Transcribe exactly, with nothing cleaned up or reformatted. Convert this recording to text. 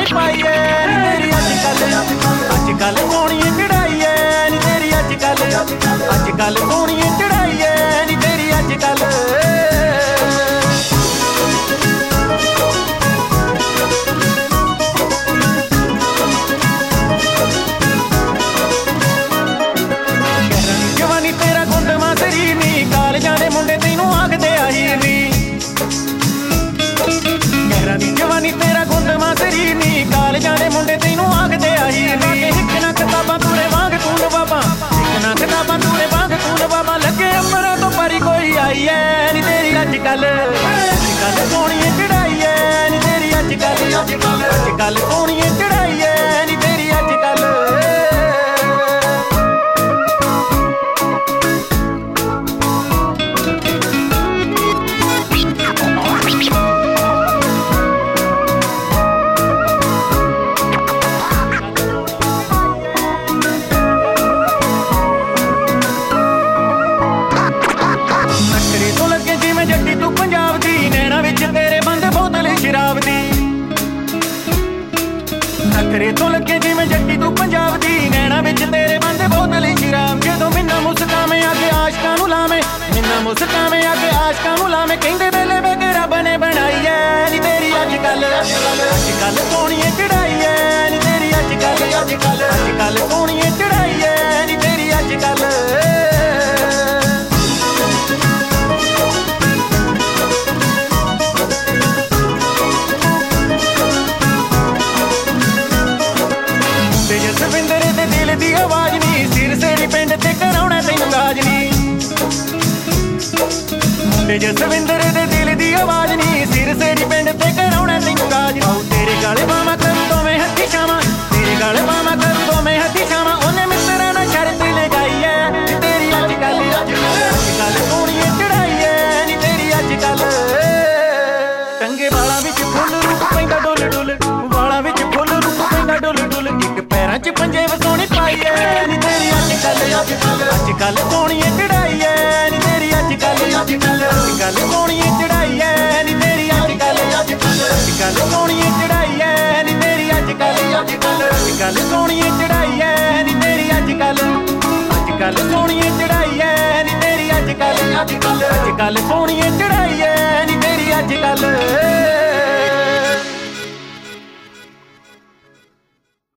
ਸੋਹਣੀ ਪਾਈ ਐ ਨੀ ਤੇਰੀ ਅੱਜ ਕੱਲ ਅੱਜ ਕੱਲ ਸੋਹਣੀ ਚੜਾਈ ਐ ਨੀ ਤੇਰੀ ਅੱਜ ਕੱਲ ਅੱਜ ਕੱਲ ਸੋਹਣੀ ਚੜਾਈ ਐ ਨੀ ਤੇਰੀ ਅੱਜ ਕੱਲ ਜਵਾਨੀ ਤੇਰਾ ਗੁੰਦਮਾ ਸਰੀਰ ਨੀ ਕਾਲਜਾਂ ਦੇ ਮੁੰਡੇ ਤੈਨੂੰ ਆਖਦੇ ਆਹੀਰ ਨੀ ਦੀ ਜਵਾਨੀ ਤੇਰਾ ਗੁੰਦਮਾ ਸਰੀਰ ਨੀ ਕਾਲਜਾਂ ਦੇ ਮੁੰਡੇ ਤੈਨੂੰ ਆਖਦੇ ਆਹੀਰ ਨੀ ਇੱਕ ਨਾ ਕਿਤਾਬਾਂ ਤੂਰੇ ਵਾਂਗ ਤੂੰ ਬਾਬਾ ਇੱਕ ਨਾ ਕਿਤਾਬਾਂ ਤੂਰੇ ਵਾਂਗ ਤੂੰ ਬਾਬਾ ਲੱਗੇ ਅੰਬਰਾਂ ਤੋਂ ਪਰੀ ਕੋਈ ਆਈ ਐ ਨੀ ਤੇਰੀ ਅੱਜ ਕੱਲ ਅੱਜ ਕੱਲ ਸੋਹਣੀ ਚੜਾਈ ਐ ਨੀ ਤੇਰੀ ਅੱਜ ਕੱਲ ਅੱਜ ਕੱਲ ਅੱਜ ਕੱਲ ਸੋਹਣੀ ਚੜਾਈ ਐ ਨੀ ਤੇਰੀ ਅੱਜ ਕੱਲ ਜੱਟੀ ਤੂੰ ਪੰਜਾਬ ਦੀ ਨੈਣਾ ਵਿੱਚ ਤੇਰੇ ਬੰਦ ਬੋਤਲ ਸ਼ਰਾਬ ਦੀ ਨਖਰੇ ਤੋਂ ਲੱਗੇ ਜਿਵੇਂ ਜੱਟੀ ਤੂੰ ਪੰਜਾਬ ਦੀ ਨੈਣਾ ਵਿੱਚ ਤੇਰੇ ਬੰਦ ਬੋਤਲ ਸ਼ਰਾਬ ਜਦੋਂ ਮਿੰਨਾ ਮੁਸਕਾਵੇਂ ਆ ਕੇ ਆਸ਼ਕਾਂ ਨੂੰ ਲਾਵੇਂ ਮਿੰਨਾ ਮੁਸਕਾਵੇਂ ਆ ਕੇ ਆਸ਼ਕਾਂ ਨੂੰ ਲਾਵੇਂ ਕਹਿੰਦੇ ਵੇਲੇ ਵੇ ਕੇ ਰੱਬ ਨੇ ਬਣਾਈ ਐ ਨੀ ਤੇਰੀ ਅੱਜ ਕੱਲ ਅੱਜ ਕੱਲ ਸੋਹਣੀ ਚੜਾਈ ਐ ਨੀ ਤੇਰੀ ਅੱਜ ਕੱਲ ਅੱਜ ਕੱਲ ਅੱਜ ਕੱਲ ਸੋਹਣੀ ਚੜਾਈ ਐ ਨੀ ਤੇਰੀ ਅੱਜ ਕੱਲ ਜਸਵਿੰਦਰ ਦੇ ਦਿਲ ਦੀ ਆਵਾਜ਼ ਨੀ ਸਿਰ ਸੇੜੀ ਪਿੰਡ ਤੇ ਕਰਾਉਣਾ ਤੈਨੂੰ ਰਾਜ ਨੀ ਮੁੰਡੇ ਜਸਵਿੰਦਰ ਦੇ ਦਿਲ ਦੀ ਆਵਾਜ਼ ਨੀ ਸਿਰ ਸੇੜੀ ਪਿੰਡ ਤੇ ਕਰਾਉਣਾ ਤੈਨੂੰ ਰਾਜ ਨੀ ਤੇਰੇ ਗਾਲੇ ਬਾਵਾਂ ਕਰੂ ਦੋਵੇਂ ਹੱਥੀ ਛਾਵਾਂ ਤੇਰੇ ਗਾਲੇ ਬਾਵਾਂ ਕਰੂ ਦੋਵੇਂ ਹੱਥੀ ਛਾਵਾਂ ਉਹਨੇ ਮਿੱਤਰਾਂ ਨਾਲ ਸ਼ਰਤ ਲਗਾਈ ਐ ਤੇਰੀ ਅੱਜ ਕੱਲ ਅੱਜ ਕੱਲ ਸੋਹਣੀ ਚੜਾਈ ਐ ਨੀ ਤੇਰੀ ਅੱਜ ਕੱਲ ਕੰਗੇ ਵਾਲਾਂ ਵਿੱਚ ਫੁੱਲ ਰੂਪ ਪੈਂਦਾ ਡੁੱਲ ਡੁੱਲ ਵਾਲਾਂ ਵਿੱਚ ਫੁੱਲ ਰੂਪ ਪੈਂਦਾ ਡੁੱਲ ਡੁੱਲ ਇੱਕ ਪੈਰਾਂ 'ਚ ਪੰਜੇ ਵਸੋਣੀ ਪਾਈ ਐ ਨੀ ਤੇਰੀ ਅੱਜ ਕੱਲ ਅੱਜ ਕੱਲ ਅੱਜ ਕੱਲ ਸੋਹਣੀ ਚੜਾਈ ਐ ਨੀ ਤੇਰੀ ਅੱਜ ਕੱਲ ਅੱਜ ਕੱਲ ਅੱਜ ਕੱਲ ਸੋਹਣੀ ਚੜਾਈ ਐ ਨੀ ਤੇਰੀ ਅੱਜ ਕੱਲ ਅੱਜ ਕੱਲ ਅੱਜ ਕੱਲ ਸੋਹਣੀ ਚੜਾਈ ਐ ਨੀ ਤੇਰੀ ਅੱਜ ਕੱਲ ਅੱਜ ਕੱਲ ਅੱਜ ਕੱਲ ਸੋਹਣੀ ਚੜਾਈ ਐ ਨੀ ਤੇਰੀ ਅੱਜ ਕੱਲ ਅੱਜ ਕੱਲ ਸੋਹਣੀ ਚੜਾਈ ਐ ਨੀ ਤੇਰੀ ਅੱਜ ਕੱਲ ਅੱਜ ਕੱਲ ਅੱਜ ਕੱਲ ਸੋਹਣੀ ਚੜਾਈ ਐ